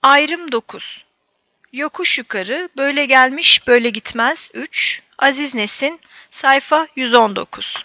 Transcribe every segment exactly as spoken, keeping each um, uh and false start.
Ayrım dokuz. Yokuş yukarı, böyle gelmiş böyle gitmez üç. Aziz Nesin, sayfa yüz on dokuz.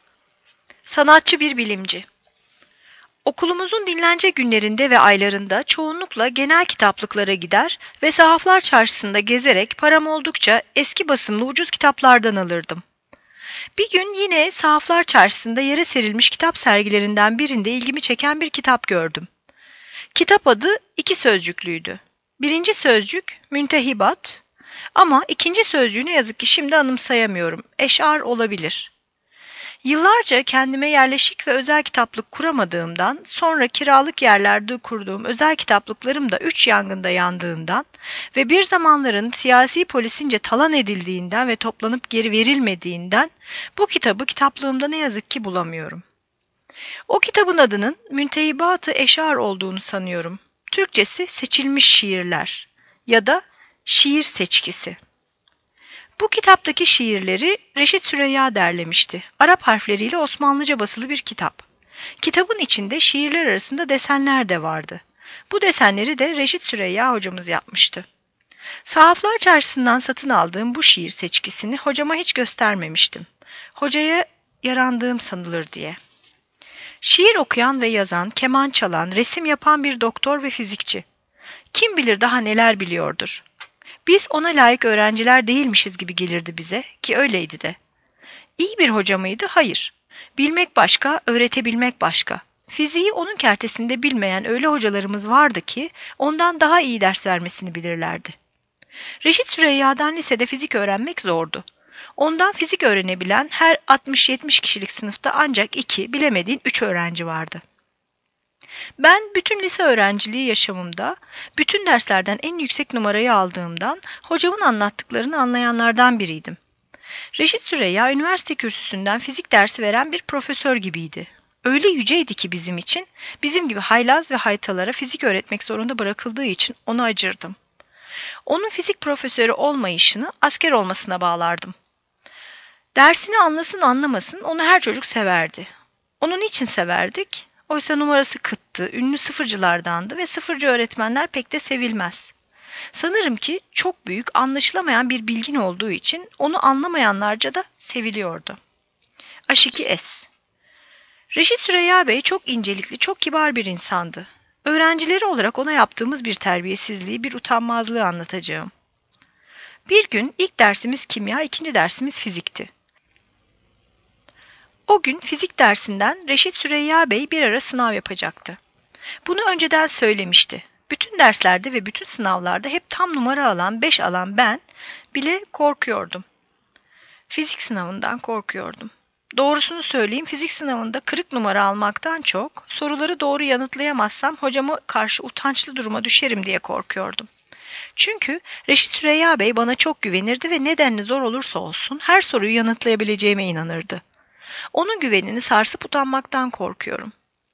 Sanatçı bir bilimci. Okulumuzun dinlence günlerinde ve aylarında çoğunlukla genel kitaplıklara gider ve sahaflar çarşısında gezerek param oldukça eski basımlı ucuz kitaplardan alırdım. Bir gün yine sahaflar çarşısında yere serilmiş kitap sergilerinden birinde ilgimi çeken bir kitap gördüm. Kitap adı iki sözcüklüydü. Birinci sözcük müntehibat ama ikinci sözcüğü ne yazık ki şimdi anımsayamıyorum. Eş'ar olabilir. Yıllarca kendime yerleşik ve özel kitaplık kuramadığımdan, sonra kiralık yerlerde kurduğum özel kitaplıklarım da üç yangında yandığından ve bir zamanların siyasi polisince talan edildiğinden ve toplanıp geri verilmediğinden bu kitabı kitaplığımda ne yazık ki bulamıyorum. O kitabın adının Müntehibat-ı Eş'ar olduğunu sanıyorum. Türkçesi seçilmiş şiirler ya da şiir seçkisi. Bu kitaptaki şiirleri Reşit Süreyya derlemişti. Arap harfleriyle Osmanlıca basılı bir kitap. Kitabın içinde şiirler arasında desenler de vardı. Bu desenleri de Reşit Süreyya hocamız yapmıştı. Sahaflar çarşısından satın aldığım bu şiir seçkisini hocama hiç göstermemiştim. Hocaya yarandığım sanılır diye. Şiir okuyan ve yazan, keman çalan, resim yapan bir doktor ve fizikçi. Kim bilir daha neler biliyordur. Biz ona layık öğrenciler değilmişiz gibi gelirdi bize, ki öyleydi de. İyi bir hoca mıydı? Hayır. Bilmek başka, öğretebilmek başka. Fiziği onun kertesinde bilmeyen öyle hocalarımız vardı ki ondan daha iyi ders vermesini bilirlerdi. Reşit Süreyya'dan lisede fizik öğrenmek zordu. Ondan fizik öğrenebilen her altmış yetmiş kişilik sınıfta ancak iki, bilemediğin üç öğrenci vardı. Ben bütün lise öğrenciliği yaşamımda, bütün derslerden en yüksek numarayı aldığımdan hocamın anlattıklarını anlayanlardan biriydim. Reşit Süreyya üniversite kürsüsünden fizik dersi veren bir profesör gibiydi. Öyle yüceydi ki bizim için, bizim gibi haylaz ve haytalara fizik öğretmek zorunda bırakıldığı için ona acırdım. Onun fizik profesörü olmayışını asker olmasına bağlardım. Dersini anlasın anlamasın onu her çocuk severdi. Onu niçin severdik? Oysa numarası kıttı, ünlü sıfırcılardandı ve sıfırcı öğretmenler pek de sevilmez. Sanırım ki çok büyük, anlaşılamayan bir bilgin olduğu için onu anlamayanlarca da seviliyordu. Aşiki S. Reşit Süreyya Bey çok incelikli, çok kibar bir insandı. Öğrencileri olarak ona yaptığımız bir terbiyesizliği, bir utanmazlığı anlatacağım. Bir gün ilk dersimiz kimya, ikinci dersimiz fizikti. O gün fizik dersinden Reşit Süreyya Bey bir ara sınav yapacaktı. Bunu önceden söylemişti. Bütün derslerde ve bütün sınavlarda hep tam numara alan, beş alan ben bile korkuyordum. Fizik sınavından korkuyordum. Doğrusunu söyleyeyim, fizik sınavında kırık numara almaktan çok, soruları doğru yanıtlayamazsam hocama karşı utançlı duruma düşerim diye korkuyordum. Çünkü Reşit Süreyya Bey bana çok güvenirdi ve nedenli zor olursa olsun her soruyu yanıtlayabileceğime inanırdı. Onun güvenini sarsıp utanmaktan korkuyorum.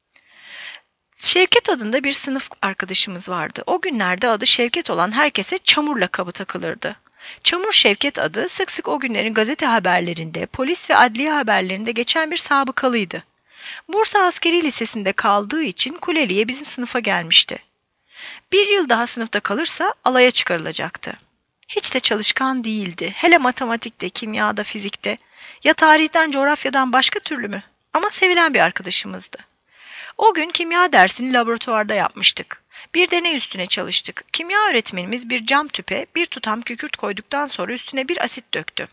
Şevket adında bir sınıf arkadaşımız vardı. O günlerde adı Şevket olan herkese Çamur lakabı takılırdı. Çamur Şevket adı sık sık o günlerin gazete haberlerinde, polis ve adliye haberlerinde geçen bir sabıkalıydı. Bursa Askeri Lisesi'nde kaldığı için Kuleli'ye bizim sınıfa gelmişti. Bir yıl daha sınıfta kalırsa alaya çıkarılacaktı. Hiç de çalışkan değildi. Hele matematikte, kimyada, fizikte. Ya tarihten, coğrafyadan başka türlü mü? Ama sevilen bir arkadaşımızdı. O gün kimya dersini laboratuvarda yapmıştık. Bir deney üstüne çalıştık. Kimya öğretmenimiz bir cam tüpe bir tutam kükürt koyduktan sonra üstüne bir asit döktü.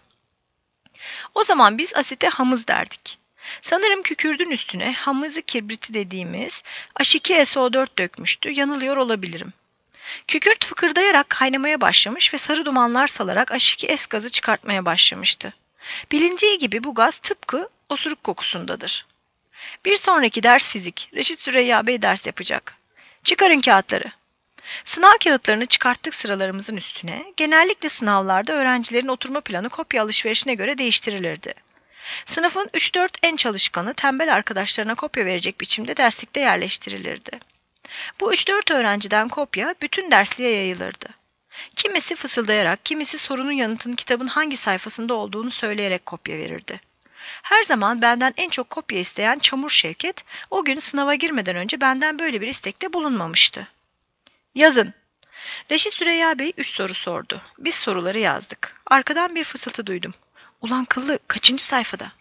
O zaman biz asite hamız derdik. Sanırım kükürdün üstüne hamızı kibriti dediğimiz H iki S O dört dökmüştü. Yanılıyor olabilirim. Kükürt fıkırdayarak kaynamaya başlamış ve sarı dumanlar salarak H iki S gazı çıkartmaya başlamıştı. Bilindiği gibi bu gaz tıpkı osuruk kokusundadır. Bir sonraki ders fizik. Reşit Süreyya Bey ders yapacak. Çıkarın kağıtları. Sınav kağıtlarını çıkarttık sıralarımızın üstüne. Genellikle sınavlarda öğrencilerin oturma planı kopya alışverişine göre değiştirilirdi. Sınıfın üç dört en çalışkanı tembel arkadaşlarına kopya verecek biçimde derslikte yerleştirilirdi. Bu üç dört öğrenciden kopya bütün dersliğe yayılırdı. Kimisi fısıldayarak, kimisi sorunun yanıtının kitabın hangi sayfasında olduğunu söyleyerek kopya verirdi. Her zaman benden en çok kopya isteyen Çamur Şevket, o gün sınava girmeden önce benden böyle bir istekte bulunmamıştı. Yazın. Reşit Süreyya Bey üç soru sordu. Biz soruları yazdık. Arkadan bir fısıltı duydum. Ulan kıllı, kaçıncı sayfada?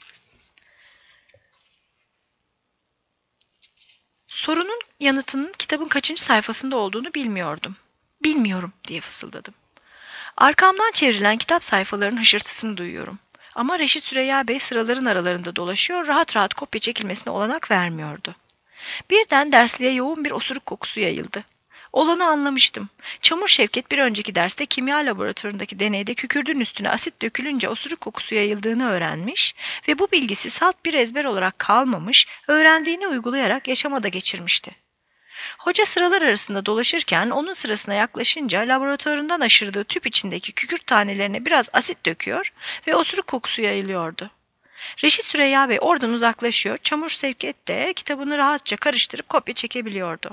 Sorunun yanıtının kitabın kaçıncı sayfasında olduğunu bilmiyordum. Bilmiyorum diye fısıldadım. Arkamdan çevrilen kitap sayfalarının hışırtısını duyuyorum. Ama Reşit Süreyya Bey sıraların aralarında dolaşıyor, rahat rahat kopya çekilmesine olanak vermiyordu. Birden dersliğe yoğun bir osuruk kokusu yayıldı. Olanı anlamıştım. Çamur Şevket bir önceki derste kimya laboratuvarındaki deneyde kükürdün üstüne asit dökülünce osuruk kokusu yayıldığını öğrenmiş ve bu bilgisi salt bir ezber olarak kalmamış, öğrendiğini uygulayarak yaşamada geçirmişti. Hoca sıralar arasında dolaşırken onun sırasına yaklaşınca laboratuvarından aşırdığı tüp içindeki kükürt tanelerine biraz asit döküyor ve osuruk kokusu yayılıyordu. Reşit Süreyya Bey oradan uzaklaşıyor, Çamur Şevket de kitabını rahatça karıştırıp kopya çekebiliyordu.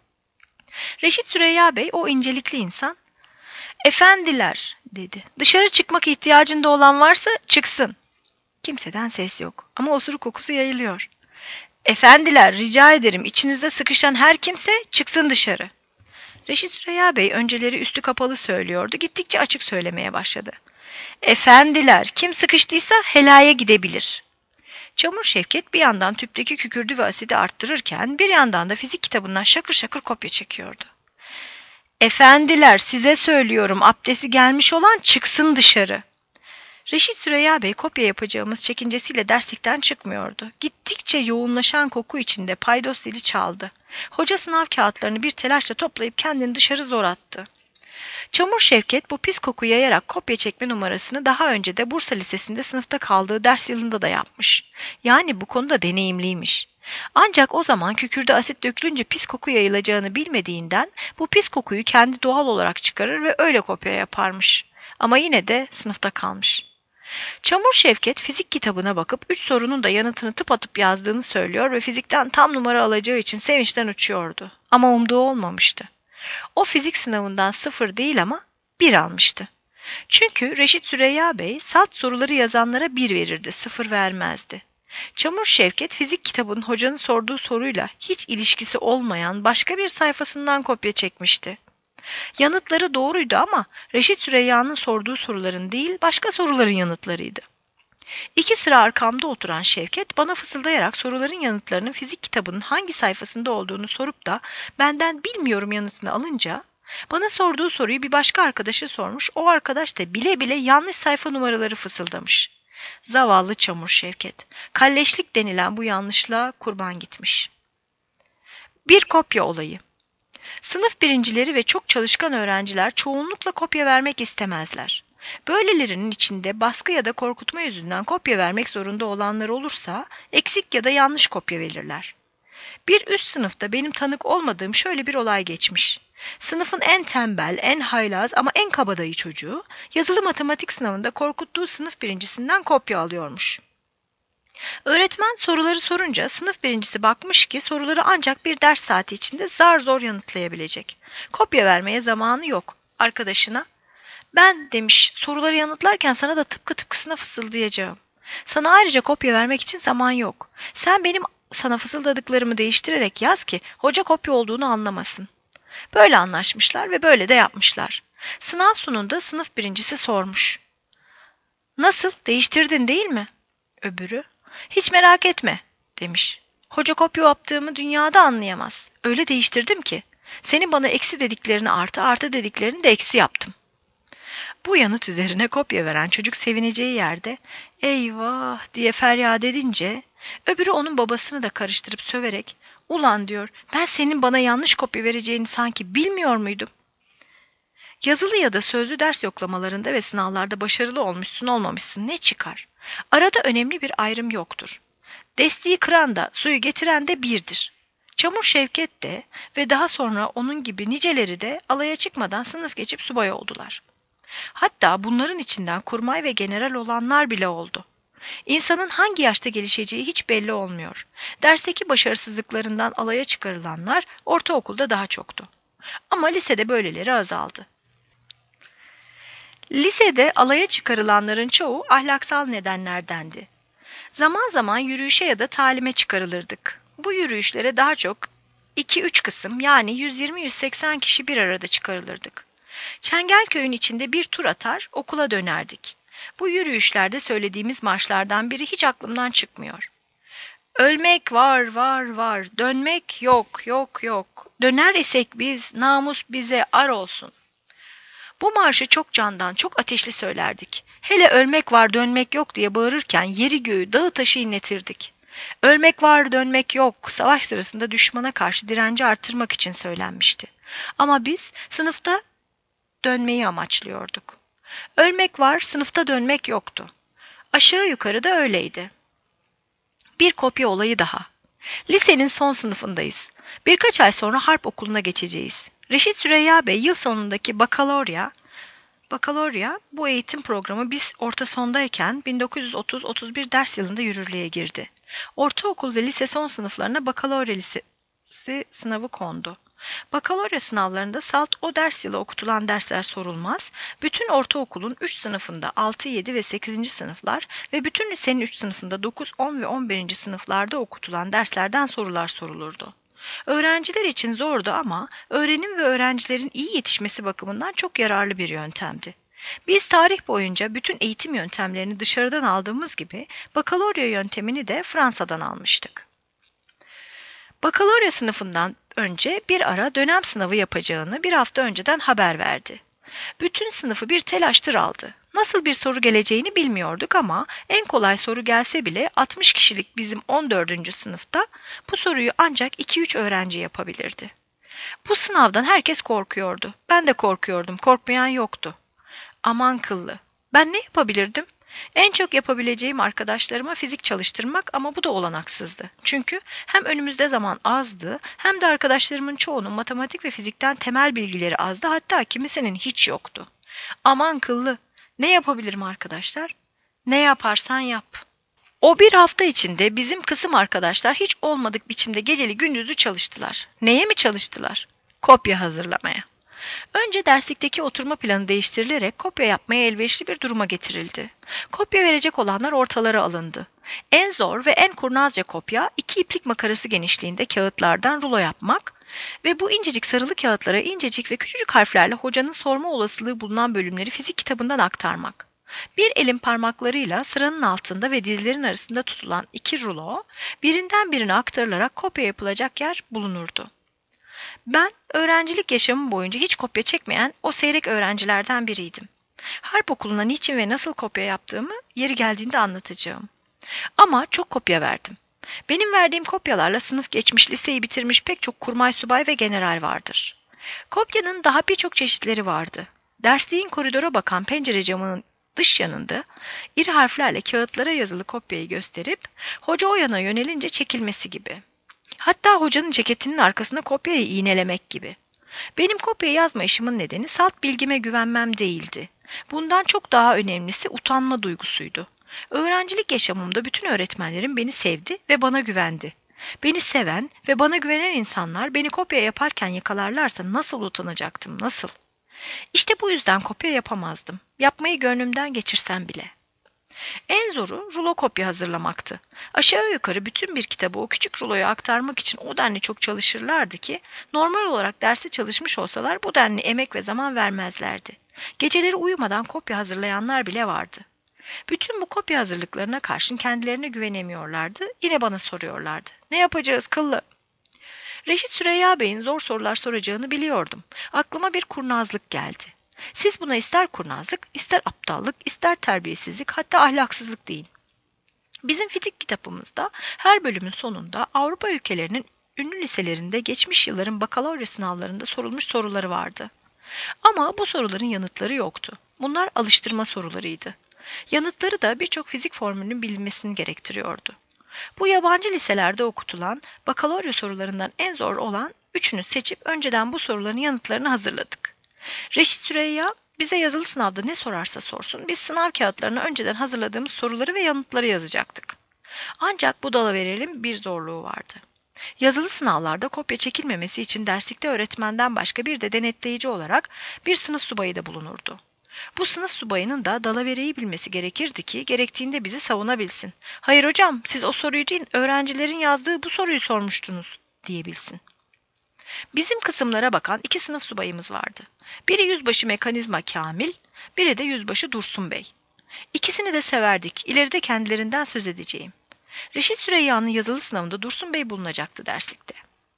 Reşit Süreyya Bey o incelikli insan, "Efendiler," dedi. "Dışarı çıkmak ihtiyacında olan varsa çıksın." Kimseden ses yok ama osuruk kokusu yayılıyor. "Efendiler, rica ederim, içinizde sıkışan her kimse çıksın dışarı." Reşit Süreyya Bey önceleri üstü kapalı söylüyordu, gittikçe açık söylemeye başladı. "Efendiler, kim sıkıştıysa helaya gidebilir." Çamur Şevket bir yandan tüpteki kükürdü ve asidi arttırırken bir yandan da fizik kitabından şakır şakır kopya çekiyordu. "Efendiler, size söylüyorum, abdesti gelmiş olan çıksın dışarı." Reşit Süreyya Bey kopya yapacağımız çekincesiyle derslikten çıkmıyordu. Gittikçe yoğunlaşan koku içinde paydos zili çaldı. Hoca sınav kağıtlarını bir telaşla toplayıp kendini dışarı zor attı. Çamur Şevket bu pis koku yayarak kopya çekme numarasını daha önce de Bursa Lisesi'nde sınıfta kaldığı ders yılında da yapmış. Yani bu konuda deneyimliymiş. Ancak o zaman kükürde asit dökülünce pis koku yayılacağını bilmediğinden bu pis kokuyu kendi doğal olarak çıkarır ve öyle kopya yaparmış. Ama yine de sınıfta kalmış. Çamur Şevket fizik kitabına bakıp üç sorunun da yanıtını tıpatıp yazdığını söylüyor ve fizikten tam numara alacağı için sevinçten uçuyordu. Ama umduğu olmamıştı. O fizik sınavından sıfır değil ama bir almıştı. Çünkü Reşit Süreyya Bey salt soruları yazanlara bir verirdi, sıfır vermezdi. Çamur Şevket fizik kitabının hocanın sorduğu soruyla hiç ilişkisi olmayan başka bir sayfasından kopya çekmişti. Yanıtları doğruydu ama Reşit Süreyya'nın sorduğu soruların değil başka soruların yanıtlarıydı. İki sıra arkamda oturan Şevket bana fısıldayarak soruların yanıtlarının fizik kitabının hangi sayfasında olduğunu sorup da benden bilmiyorum yanıtını alınca bana sorduğu soruyu bir başka arkadaşa sormuş, o arkadaş da bile bile yanlış sayfa numaraları fısıldamış. Zavallı Çamur Şevket, kalleşlik denilen bu yanlışlığa kurban gitmiş. Bir kopya olayı. Sınıf birincileri ve çok çalışkan öğrenciler çoğunlukla kopya vermek istemezler. Böylelerinin içinde baskı ya da korkutma yüzünden kopya vermek zorunda olanlar olursa eksik ya da yanlış kopya verirler. Bir üst sınıfta benim tanık olmadığım şöyle bir olay geçmiş. Sınıfın en tembel, en haylaz ama en kabadayı çocuğu yazılı matematik sınavında korkuttuğu sınıf birincisinden kopya alıyormuş. Öğretmen soruları sorunca sınıf birincisi bakmış ki soruları ancak bir ders saati içinde zar zor yanıtlayabilecek. Kopya vermeye zamanı yok. Arkadaşına, "Ben," demiş, "soruları yanıtlarken sana da tıpkı tıpkısına fısıldayacağım. Sana ayrıca kopya vermek için zaman yok. Sen benim sana fısıldadıklarımı değiştirerek yaz ki hoca kopya olduğunu anlamasın." Böyle anlaşmışlar ve böyle de yapmışlar. Sınav sonunda sınıf birincisi sormuş. "Nasıl, değiştirdin değil mi?" Öbürü, "Hiç merak etme," demiş. "Hoca kopya yaptığımı dünyada anlayamaz. Öyle değiştirdim ki. Senin bana eksi dediklerini artı, artı dediklerini de eksi yaptım." Bu yanıt üzerine kopya veren çocuk sevineceği yerde "Eyvah," diye feryat edince öbürü onun babasını da karıştırıp söverek "Ulan," diyor, "ben senin bana yanlış kopya vereceğini sanki bilmiyor muydum?" Yazılı ya da sözlü ders yoklamalarında ve sınavlarda başarılı olmuşsun olmamışsın ne çıkar? Arada önemli bir ayrım yoktur. Destiği kıran da suyu getiren de birdir. Çamur Şevket de ve daha sonra onun gibi niceleri de alaya çıkmadan sınıf geçip subay oldular. Hatta bunların içinden kurmay ve general olanlar bile oldu. İnsanın hangi yaşta gelişeceği hiç belli olmuyor. Dersteki başarısızlıklarından alaya çıkarılanlar ortaokulda daha çoktu. Ama lisede böyleleri azaldı. Lisede alaya çıkarılanların çoğu ahlaksal nedenlerdendi. Zaman zaman yürüyüşe ya da talime çıkarılırdık. Bu yürüyüşlere daha çok iki üç kısım yani yüz yirmi yüz seksen kişi bir arada çıkarılırdık. Çengelköy'ün içinde bir tur atar, okula dönerdik. Bu yürüyüşlerde söylediğimiz marşlardan biri hiç aklımdan çıkmıyor. Ölmek var, var, var, dönmek yok, yok, yok. Döner isek biz, namus bize ar olsun. Bu marşı çok candan, çok ateşli söylerdik. Hele ölmek var, dönmek yok diye bağırırken yeri göğü, dağı taşı inletirdik. Ölmek var, dönmek yok, savaş sırasında düşmana karşı direnci artırmak için söylenmişti. Ama biz sınıfta dönmeyi amaçlıyorduk. Ölmek var, sınıfta dönmek yoktu. Aşağı yukarı da öyleydi. Bir kopya olayı daha. Lisenin son sınıfındayız. Birkaç ay sonra harp okuluna geçeceğiz. Reşit Süreyya Bey yıl sonundaki bakalorya, bakalorya bu eğitim programı biz orta sondayken bin dokuz yüz otuz otuz bir ders yılında yürürlüğe girdi. Ortaokul ve lise son sınıflarına bakalorya lisesi sınavı kondu. Bakalorya sınavlarında salt o ders yılı okutulan dersler sorulmaz, bütün ortaokulun üç sınıfında altı, yedi ve sekizinci sınıflar ve bütün lisenin üç sınıfında dokuz, on ve on birinci sınıflarda okutulan derslerden sorular sorulurdu. Öğrenciler için zordu ama öğrenim ve öğrencilerin iyi yetişmesi bakımından çok yararlı bir yöntemdi. Biz tarih boyunca bütün eğitim yöntemlerini dışarıdan aldığımız gibi bakalorya yöntemini de Fransa'dan almıştık. Bakalorya sınıfından önce bir ara dönem sınavı yapacağını bir hafta önceden haber verdi. Bütün sınıfı bir telaştır aldı. Nasıl bir soru geleceğini bilmiyorduk ama en kolay soru gelse bile altmış kişilik bizim on dördüncü sınıfta bu soruyu ancak iki üç öğrenci yapabilirdi. Bu sınavdan herkes korkuyordu. Ben de korkuyordum, korkmayan yoktu. Aman kıllı. Ben ne yapabilirdim? En çok yapabileceğim arkadaşlarıma fizik çalıştırmak ama bu da olanaksızdı. Çünkü hem önümüzde zaman azdı hem de arkadaşlarımın çoğunun matematik ve fizikten temel bilgileri azdı, hatta kimisinin hiç yoktu. Aman kıllı. Ne yapabilirim arkadaşlar? Ne yaparsan yap. O bir hafta içinde bizim kısım arkadaşlar hiç olmadık biçimde geceli gündüzlü çalıştılar. Neye mi çalıştılar? Kopya hazırlamaya. Önce derslikteki oturma planı değiştirilerek kopya yapmaya elverişli bir duruma getirildi. Kopya verecek olanlar ortalara alındı. En zor ve en kurnazca kopya iki iplik makarası genişliğinde kağıtlardan rulo yapmak ve bu incecik sarılı kağıtlara incecik ve küçücük harflerle hocanın sorma olasılığı bulunan bölümleri fizik kitabından aktarmak. Bir elin parmaklarıyla sıranın altında ve dizlerin arasında tutulan iki rulo, birinden birine aktarılarak kopya yapılacak yer bulunurdu. Ben öğrencilik yaşamım boyunca hiç kopya çekmeyen o seyrek öğrencilerden biriydim. Harp okuluna niçin ve nasıl kopya yaptığımı yeri geldiğinde anlatacağım. Ama çok kopya verdim. Benim verdiğim kopyalarla sınıf geçmiş, liseyi bitirmiş pek çok kurmay subay ve general vardır. Kopyanın daha birçok çeşitleri vardı. Dersliğin koridora bakan pencere camının dış yanında iri harflerle kağıtlara yazılı kopyayı gösterip hoca o yana yönelince çekilmesi gibi. Hatta hocanın ceketinin arkasına kopyayı iğnelemek gibi. Benim kopya yazma işimin nedeni salt bilgime güvenmem değildi. Bundan çok daha önemlisi utanma duygusuydu. Öğrencilik yaşamımda bütün öğretmenlerim beni sevdi ve bana güvendi. Beni seven ve bana güvenen insanlar beni kopya yaparken yakalarlarsa nasıl utanacaktım, nasıl? İşte bu yüzden kopya yapamazdım. Yapmayı gönlümden geçirsem bile. En zoru rulo kopya hazırlamaktı. Aşağı yukarı bütün bir kitabı o küçük ruloya aktarmak için o denli çok çalışırlardı ki normal olarak derste çalışmış olsalar bu denli emek ve zaman vermezlerdi. Geceleri uyumadan kopya hazırlayanlar bile vardı. Bütün bu kopya hazırlıklarına karşın kendilerine güvenemiyorlardı, yine bana soruyorlardı. Ne yapacağız kıllı? Reşit Süreyya Bey'in zor sorular soracağını biliyordum. Aklıma bir kurnazlık geldi. Siz buna ister kurnazlık, ister aptallık, ister terbiyesizlik, hatta ahlaksızlık deyin. Bizim fizik kitabımızda her bölümün sonunda Avrupa ülkelerinin ünlü liselerinde geçmiş yılların bakalorya sınavlarında sorulmuş soruları vardı. Ama bu soruların yanıtları yoktu. Bunlar alıştırma sorularıydı. Yanıtları da birçok fizik formülünün bilinmesini gerektiriyordu. Bu yabancı liselerde okutulan bakalorya sorularından en zor olan üçünü seçip önceden bu soruların yanıtlarını hazırladık. Reşit Süreyya bize yazılı sınavda ne sorarsa sorsun biz sınav kağıtlarına önceden hazırladığımız soruları ve yanıtları yazacaktık. Ancak bu dalaverenin bir zorluğu vardı. Yazılı sınavlarda kopya çekilmemesi için derslikte öğretmenden başka bir de denetleyici olarak bir sınıf subayı da bulunurdu. Bu sınıf subayının da dalavereyi bilmesi gerekirdi ki gerektiğinde bizi savunabilsin. Hayır hocam siz o soruyu değil öğrencilerin yazdığı bu soruyu sormuştunuz diyebilsin. Bizim kısımlara bakan iki sınıf subayımız vardı. Biri yüzbaşı mekanizma Kamil, biri de yüzbaşı Dursun Bey. İkisini de severdik. İleride kendilerinden söz edeceğim. Reşit Süreyya'nın yazılı sınavında Dursun Bey bulunacaktı derslikte.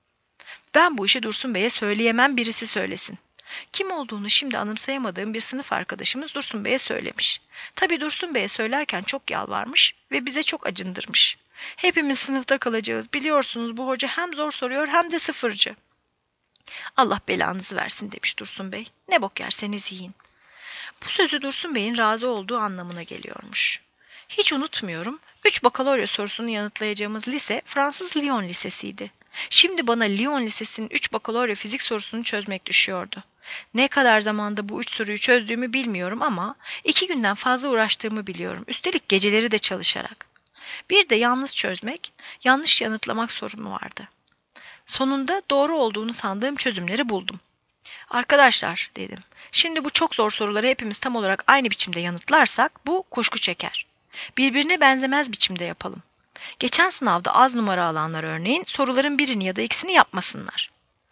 Ben bu işi Dursun Bey'e söyleyemem, birisi söylesin. Kim olduğunu şimdi anımsayamadığım bir sınıf arkadaşımız Dursun Bey'e söylemiş. Tabii Dursun Bey'e söylerken çok yalvarmış ve bize çok acındırmış. Hepimiz sınıfta kalacağız. Biliyorsunuz bu hoca hem zor soruyor hem de sıfırcı. Allah belanızı versin demiş Dursun Bey. Ne bok yerseniz yiyin. Bu sözü Dursun Bey'in razı olduğu anlamına geliyormuş. Hiç unutmuyorum, üç bakalorya sorusunu yanıtlayacağımız lise Fransız Lyon Lisesi'ydi. Şimdi bana Lyon Lisesi'nin üç bakalorya fizik sorusunu çözmek düşüyordu. Ne kadar zamanda bu üç soruyu çözdüğümü bilmiyorum ama iki günden fazla uğraştığımı biliyorum. Üstelik geceleri de çalışarak. Bir de yalnız çözmek, yanlış yanıtlamak sorunu vardı. Sonunda doğru olduğunu sandığım çözümleri buldum. Arkadaşlar dedim. Şimdi bu çok zor soruları hepimiz tam olarak aynı biçimde yanıtlarsak bu kuşku çeker. Birbirine benzemez biçimde yapalım. Geçen sınavda az numara alanlar örneğin soruların birini ya da ikisini yapmasınlar.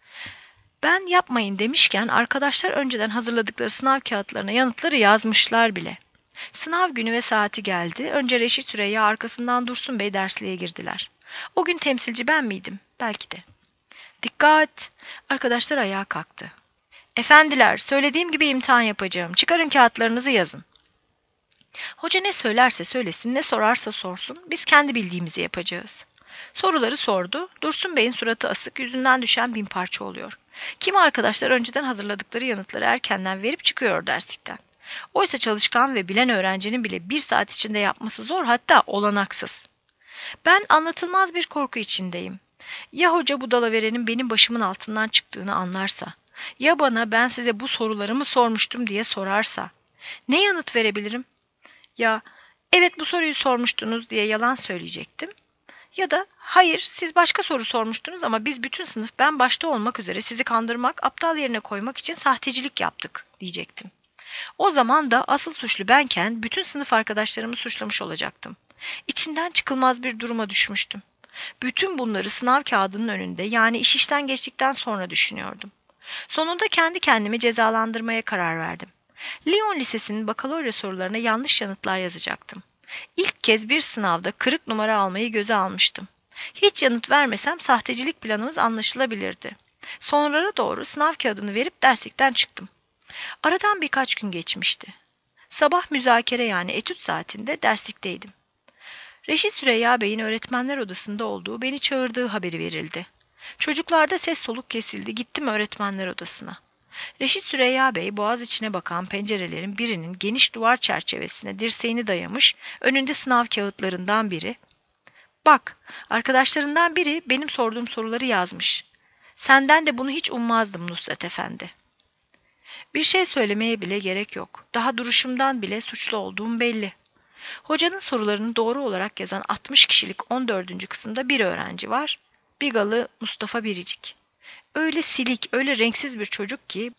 Ben yapmayın demişken arkadaşlar önceden hazırladıkları sınav kağıtlarına yanıtları yazmışlar bile. Sınav günü ve saati geldi. Önce Reşit Süreyya, arkasından Dursun Bey dersliğe girdiler. O gün temsilci ben miydim? Belki de. Dikkat! Arkadaşlar ayağa kalktı. Efendiler, söylediğim gibi imtihan yapacağım. Çıkarın kağıtlarınızı yazın. Hoca ne söylerse söylesin, ne sorarsa sorsun, biz kendi bildiğimizi yapacağız. Soruları sordu. Dursun Bey'in suratı asık, yüzünden düşen bin parça oluyor. Kimi arkadaşlar önceden hazırladıkları yanıtları erkenden verip çıkıyor derslikten. Oysa çalışkan ve bilen öğrencinin bile bir saat içinde yapması zor, hatta olanaksız. Ben anlatılmaz bir korku içindeyim. Ya hoca bu dalaverenin benim başımın altından çıktığını anlarsa? Ya bana ben size bu sorularımı sormuştum diye sorarsa? Ne yanıt verebilirim? Ya evet bu soruyu sormuştunuz diye yalan söyleyecektim. Ya da hayır siz başka soru sormuştunuz ama biz bütün sınıf ben başta olmak üzere sizi kandırmak, aptal yerine koymak için sahtecilik yaptık diyecektim. O zaman da asıl suçlu benken bütün sınıf arkadaşlarımı suçlamış olacaktım. İçinden çıkılmaz bir duruma düşmüştüm. Bütün bunları sınav kağıdının önünde, yani iş işten geçtikten sonra düşünüyordum. Sonunda kendi kendimi cezalandırmaya karar verdim. Lyon Lisesi'nin bakalorya sorularına yanlış yanıtlar yazacaktım. İlk kez bir sınavda kırık numara almayı göze almıştım. Hiç yanıt vermesem sahtecilik planımız anlaşılabilirdi. Sonlara doğru sınav kağıdını verip derslikten çıktım. Aradan birkaç gün geçmişti. Sabah müzakere, yani etüt saatinde derslikteydim. Reşit Süreyya Bey'in öğretmenler odasında olduğu, beni çağırdığı haberi verildi. Çocuklarda ses soluk kesildi, gittim öğretmenler odasına. Reşit Süreyya Bey, boğaz içine bakan pencerelerin birinin geniş duvar çerçevesine dirseğini dayamış, önünde sınav kağıtlarından biri. Bak, arkadaşlarından biri benim sorduğum soruları yazmış. Senden de bunu hiç ummazdım Nusret Efendi. Bir şey söylemeye bile gerek yok. Daha duruşumdan bile suçlu olduğum belli. Hocanın sorularını doğru olarak yazan altmış kişilik on dördüncü kısımda bir öğrenci var. Bigalı Mustafa Biricik. Öyle silik, öyle renksiz bir çocuk ki,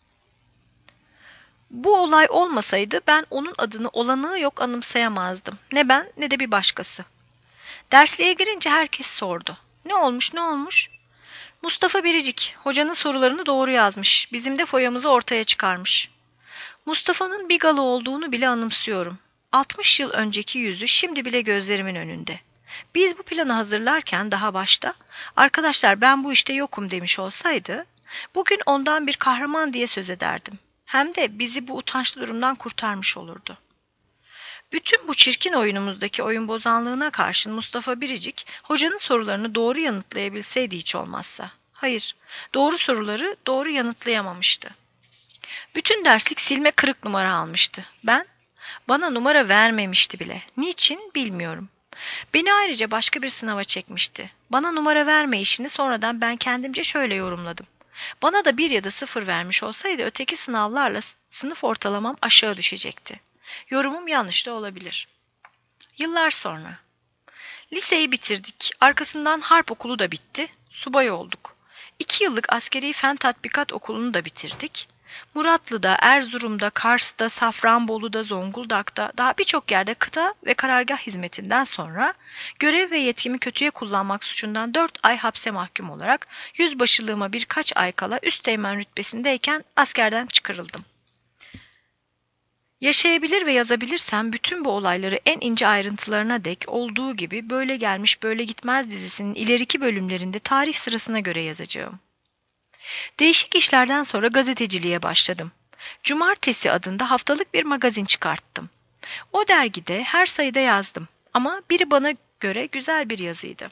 bu olay olmasaydı ben onun adını olanığı yok anımsayamazdım. Ne ben ne de bir başkası. Dersliğe girince herkes sordu. Ne olmuş, ne olmuş? Mustafa Biricik, hocanın sorularını doğru yazmış. Bizim de foyamızı ortaya çıkarmış. Mustafa'nın Bigalı olduğunu bile anımsıyorum. altmış yıl önceki yüzü şimdi bile gözlerimin önünde. Biz bu planı hazırlarken daha başta, arkadaşlar ben bu işte yokum demiş olsaydı, bugün ondan bir kahraman diye söz ederdim. Hem de bizi bu utançlı durumdan kurtarmış olurdu. Bütün bu çirkin oyunumuzdaki oyun bozanlığına karşın Mustafa Biricik, hocanın sorularını doğru yanıtlayabilseydi hiç olmazsa. Hayır, doğru soruları doğru yanıtlayamamıştı. Bütün derslik silme kırık numara almıştı. Ben, bana numara vermemişti bile. Niçin bilmiyorum. Beni ayrıca başka bir sınava çekmişti. Bana numara verme işini sonradan ben kendimce şöyle yorumladım. Bana da bir ya da sıfır vermiş olsaydı öteki sınavlarla sınıf ortalamam aşağı düşecekti. Yorumum yanlış da olabilir. Yıllar sonra. Liseyi bitirdik. Arkasından harp okulu da bitti. Subay olduk. İki yıllık askeri fen tatbikat okulunu da bitirdik. Muratlı'da, Erzurum'da, Kars'ta, Safranbolu'da, Zonguldak'ta, daha birçok yerde kıta ve karargah hizmetinden sonra görev ve yetkimi kötüye kullanmak suçundan dört ay hapse mahkum olarak yüzbaşılığıma birkaç ay kala üsteğmen rütbesindeyken askerden çıkarıldım. Yaşayabilir ve yazabilirsem bütün bu olayları en ince ayrıntılarına dek olduğu gibi Böyle Gelmiş Böyle Gitmez dizisinin ileriki bölümlerinde tarih sırasına göre yazacağım. Değişik işlerden sonra gazeteciliğe başladım. Cumartesi adında haftalık bir magazin çıkarttım. O dergide her sayıda yazdım ama biri bana göre güzel bir yazıydı.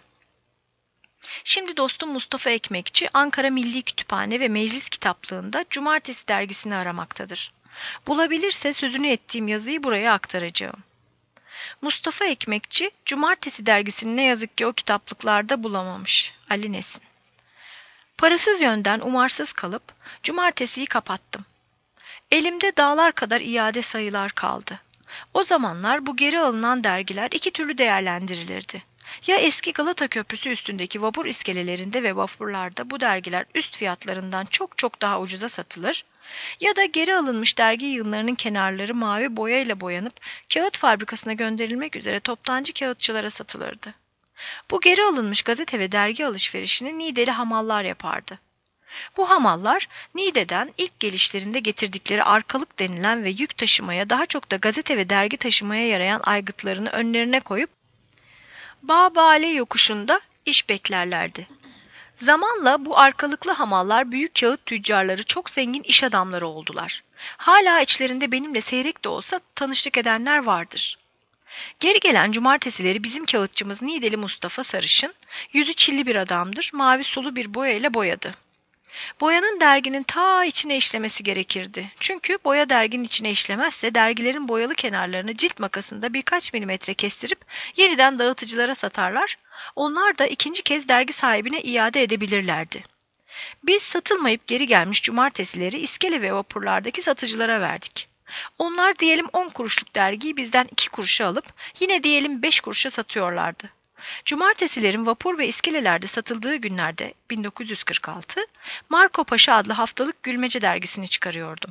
Şimdi dostum Mustafa Ekmekçi Ankara Milli Kütüphane ve Meclis Kitaplığı'nda Cumartesi dergisini aramaktadır. Bulabilirse sözünü ettiğim yazıyı buraya aktaracağım. Mustafa Ekmekçi, Cumartesi dergisini ne yazık ki o kitaplıklarda bulamamış. Ali Nesin. Parasız yönden umarsız kalıp Cumartesiyi kapattım. Elimde dağlar kadar iade sayılar kaldı. O zamanlar bu geri alınan dergiler iki türlü değerlendirilirdi. Ya eski Galata Köprüsü üstündeki vapur iskelelerinde ve vapurlarda bu dergiler üst fiyatlarından çok çok daha ucuza satılır ya da geri alınmış dergi yığınlarının kenarları mavi boyayla boyanıp kağıt fabrikasına gönderilmek üzere toptancı kağıtçılara satılırdı. Bu geri alınmış gazete ve dergi alışverişini Niğdeli hamallar yapardı. Bu hamallar Niğde'den ilk gelişlerinde getirdikleri arkalık denilen ve yük taşımaya daha çok da gazete ve dergi taşımaya yarayan aygıtlarını önlerine koyup Bağbale yokuşunda iş beklerlerdi. Zamanla bu arkalıklı hamallar büyük kağıt tüccarları çok zengin iş adamları oldular. Hala içlerinde benimle seyrek de olsa tanıştık edenler vardır. Geri gelen cumartesileri bizim kağıtçımız Niğdeli Mustafa Sarışın, yüzü çilli bir adamdır, mavi sulu bir boyayla boyadı. Boyanın derginin ta içine işlemesi gerekirdi. Çünkü boya derginin içine işlemezse dergilerin boyalı kenarlarını cilt makasında birkaç milimetre kestirip yeniden dağıtıcılara satarlar, onlar da ikinci kez dergi sahibine iade edebilirlerdi. Biz satılmayıp geri gelmiş cumartesileri iskele ve vapurlardaki satıcılara verdik. Onlar diyelim on kuruşluk dergiyi bizden iki kuruşa alıp yine diyelim beş kuruşa satıyorlardı. Cumartesilerin vapur ve iskelelerde satıldığı günlerde bin dokuz yüz kırk altı Marco Paşa adlı haftalık gülmece dergisini çıkarıyordum.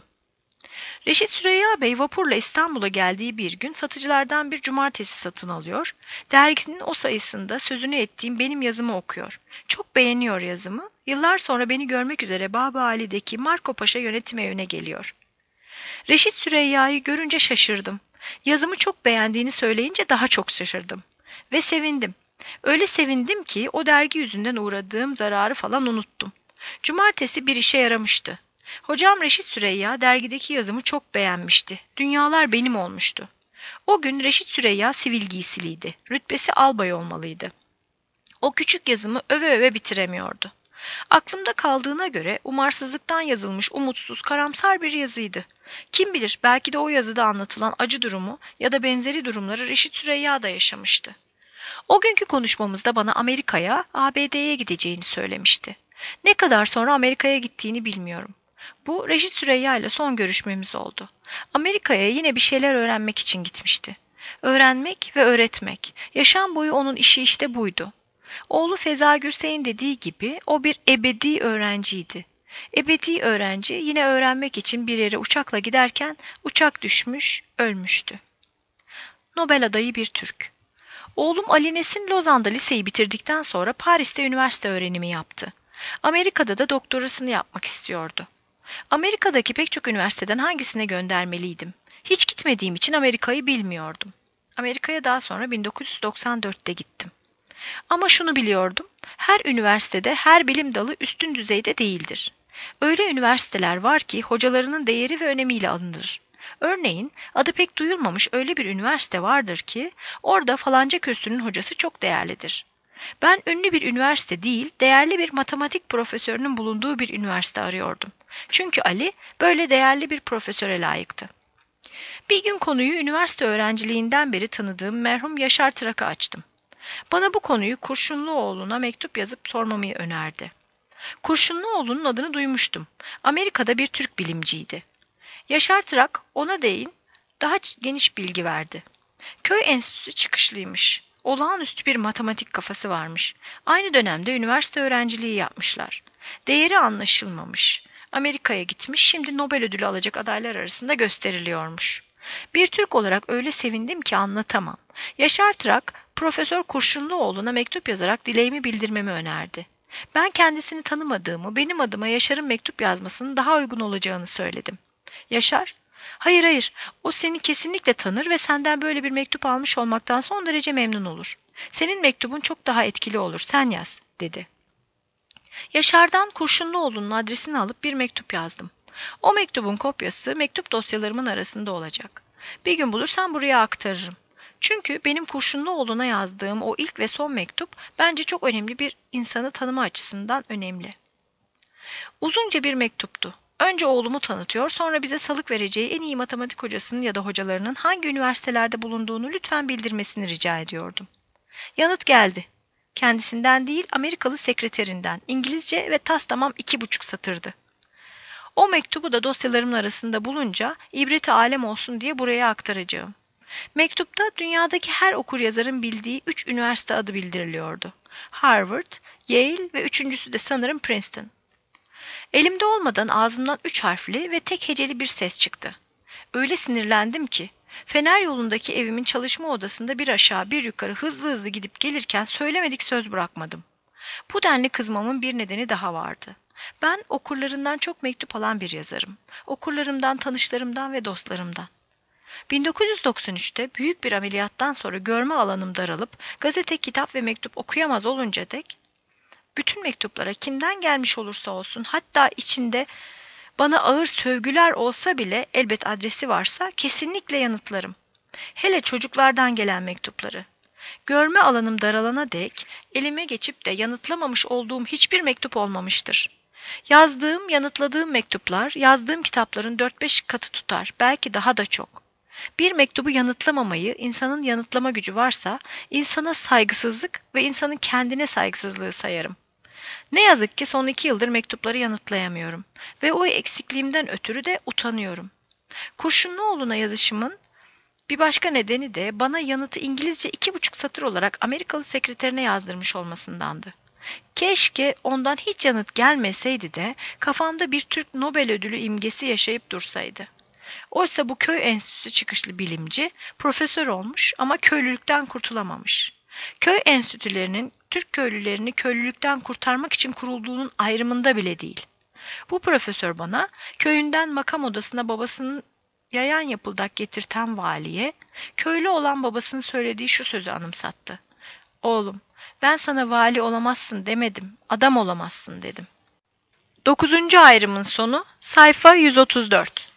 Reşit Süreyya Bey vapurla İstanbul'a geldiği bir gün satıcılardan bir cumartesi satın alıyor. Derginin o sayısında sözünü ettiğim benim yazımı okuyor. Çok beğeniyor yazımı. Yıllar sonra beni görmek üzere Babali'deki Marco Paşa yönetim evine geliyor. Reşit Süreyya'yı görünce şaşırdım. Yazımı çok beğendiğini söyleyince daha çok şaşırdım. Ve sevindim. Öyle sevindim ki o dergi yüzünden uğradığım zararı falan unuttum. Cumartesi bir işe yaramıştı. Hocam Reşit Süreyya dergideki yazımı çok beğenmişti. Dünyalar benim olmuştu. O gün Reşit Süreyya sivil giysiliydi. Rütbesi albay olmalıydı. O küçük yazımı öve öve bitiremiyordu. Aklımda kaldığına göre umarsızlıktan yazılmış umutsuz, karamsar bir yazıydı. Kim bilir belki de o yazıda anlatılan acı durumu ya da benzeri durumları Reşit Süreyya da yaşamıştı. O günkü konuşmamızda bana Amerika'ya, A B D'ye gideceğini söylemişti. Ne kadar sonra Amerika'ya gittiğini bilmiyorum. Bu Reşit Süreyya ile son görüşmemiz oldu. Amerika'ya yine bir şeyler öğrenmek için gitmişti. Öğrenmek ve öğretmek. Yaşam boyu onun işi işte buydu. Oğlu Feza Gürsey'in dediği gibi o bir ebedi öğrenciydi. Ebedi öğrenci yine öğrenmek için bir yere uçakla giderken uçak düşmüş, ölmüştü. Nobel adayı bir Türk. Oğlum Ali Nesin Lozan'da liseyi bitirdikten sonra Paris'te üniversite öğrenimi yaptı. Amerika'da da doktorasını yapmak istiyordu. Amerika'daki pek çok üniversiteden hangisine göndermeliydim? Hiç gitmediğim için Amerika'yı bilmiyordum. Amerika'ya daha sonra bin dokuz yüz doksan dörtte gittim. Ama şunu biliyordum, her üniversitede her bilim dalı üstün düzeyde değildir. Öyle üniversiteler var ki hocalarının değeri ve önemiyle alınır. Örneğin adı pek duyulmamış öyle bir üniversite vardır ki orada falanca kürsünün hocası çok değerlidir. Ben ünlü bir üniversite değil, değerli bir matematik profesörünün bulunduğu bir üniversite arıyordum. Çünkü Ali böyle değerli bir profesöre layıktı. Bir gün konuyu üniversite öğrenciliğinden beri tanıdığım merhum Yaşar Tırak'a açtım. Bana bu konuyu Kurşunluoğlu'na mektup yazıp sormamı önerdi. Kurşunluoğlu'nun adını duymuştum. Amerika'da bir Türk bilimciydi. Yaşar Tırak ona değin daha geniş bilgi verdi. Köy enstitüsü çıkışlıymış. Olağanüstü bir matematik kafası varmış. Aynı dönemde üniversite öğrenciliği yapmışlar. Değeri anlaşılmamış. Amerika'ya gitmiş, şimdi Nobel ödülü alacak adaylar arasında gösteriliyormuş. Bir Türk olarak öyle sevindim ki anlatamam. Yaşar Trak, Profesör Kurşunluoğlu'na mektup yazarak dileğimi bildirmemi önerdi. Ben kendisini tanımadığımı, benim adıma Yaşar'ın mektup yazmasının daha uygun olacağını söyledim. Yaşar, hayır hayır, o seni kesinlikle tanır ve senden böyle bir mektup almış olmaktan son derece memnun olur. Senin mektubun çok daha etkili olur, sen yaz, dedi. Yaşar'dan Kurşunluoğlu'nun adresini alıp bir mektup yazdım. O mektubun kopyası mektup dosyalarımın arasında olacak. Bir gün bulursam buraya aktarırım. Çünkü benim Kurşunluoğlu'na yazdığım o ilk ve son mektup bence çok önemli, bir insanı tanıma açısından önemli. Uzunca bir mektuptu. Önce oğlumu tanıtıyor, sonra bize salık vereceği en iyi matematik hocasının ya da hocalarının hangi üniversitelerde bulunduğunu lütfen bildirmesini rica ediyordum. Yanıt geldi. Kendisinden değil, Amerikalı sekreterinden, İngilizce ve tas tamam iki buçuk satırdı. O mektubu da dosyalarımın arasında bulunca ibreti alem olsun diye buraya aktaracağım. Mektupta dünyadaki her okuryazarın bildiği üç üniversite adı bildiriliyordu. Harvard, Yale ve üçüncüsü de sanırım Princeton. Elimde olmadan ağzımdan üç harfli ve tek heceli bir ses çıktı. Öyle sinirlendim ki, Fener yolundaki evimin çalışma odasında bir aşağı bir yukarı hızlı hızlı gidip gelirken söylemedik söz bırakmadım. Bu denli kızmamın bir nedeni daha vardı. Ben okurlarından çok mektup alan bir yazarım. Okurlarımdan, tanışlarımdan ve dostlarımdan. bin dokuz yüz doksan üçte büyük bir ameliyattan sonra görme alanım daralıp gazete, kitap ve mektup okuyamaz olunca dek, bütün mektuplara kimden gelmiş olursa olsun, hatta içinde bana ağır sövgüler olsa bile elbet adresi varsa kesinlikle yanıtlarım. Hele çocuklardan gelen mektupları. Görme alanım daralana dek elime geçip de yanıtlamamış olduğum hiçbir mektup olmamıştır. Yazdığım, yanıtladığım mektuplar, yazdığım kitapların dört beş katı tutar, belki daha da çok. Bir mektubu yanıtlamamayı, insanın yanıtlama gücü varsa, insana saygısızlık ve insanın kendine saygısızlığı sayarım. Ne yazık ki son iki yıldır mektupları yanıtlayamıyorum ve o eksikliğimden ötürü de utanıyorum. Kurşunluoğlu'na yazışımın bir başka nedeni de bana yanıtı İngilizce iki buçuk satır olarak Amerikalı sekreterine yazdırmış olmasındandı. Keşke ondan hiç yanıt gelmeseydi de kafamda bir Türk Nobel ödülü imgesi yaşayıp dursaydı. Oysa bu köy enstitüsü çıkışlı bilimci profesör olmuş ama köylülükten kurtulamamış. Köy enstitülerinin Türk köylülerini köylülükten kurtarmak için kurulduğunun ayrımında bile değil. Bu profesör bana köyünden makam odasına babasının yayan yapıldak getirten valiye, köylü olan babasının söylediği şu sözü anımsattı. Oğlum, ben sana vali olamazsın demedim, adam olamazsın dedim. Dokuzuncu ayrımın sonu, sayfa yüz otuz dört.